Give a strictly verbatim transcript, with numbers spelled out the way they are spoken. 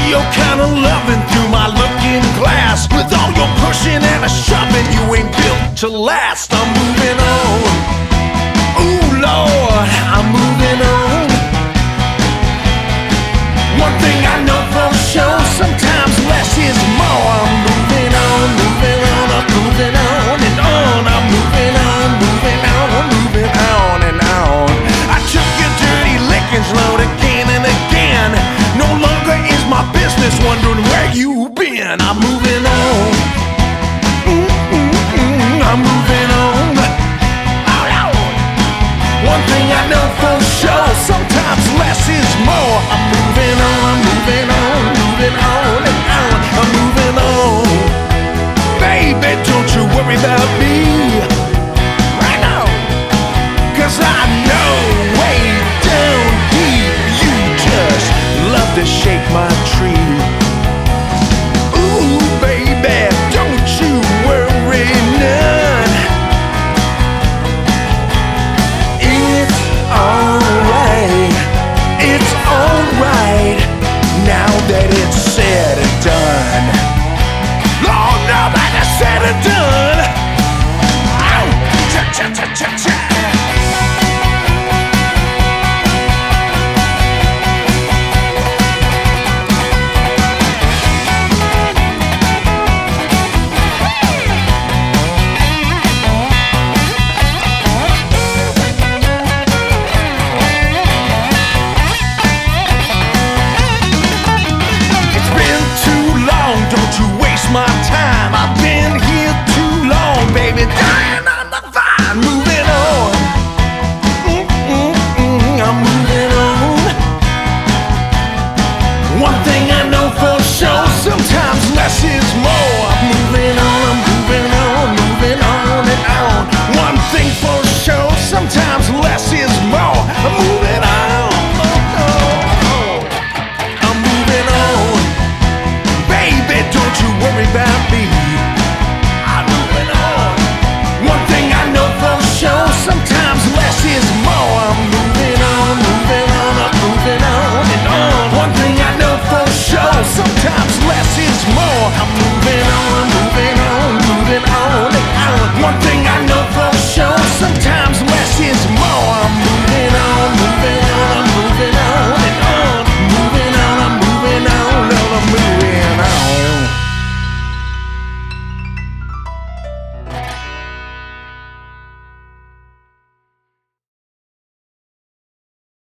your kind of loving through my looking glass. With all your pushing and a shoving, you ain't built to last. I'm moving on. Ooh, Lord, I'm moving on. One thing I know for sure, sometimes less is more. I'm moving on, moving on, I'm moving on and on. I'm moving on, moving on, moving on and on. I took your dirty lickings load again and again. No longer is my business wondering where you've been. I'm moving on. Mm-mm-mm, I'm moving on. One thing I know for sure, sometimes less is more. I'm moving on, I'm moving on, moving on and on. I'm moving on. Baby, don't you worry about me right now, 'cause I know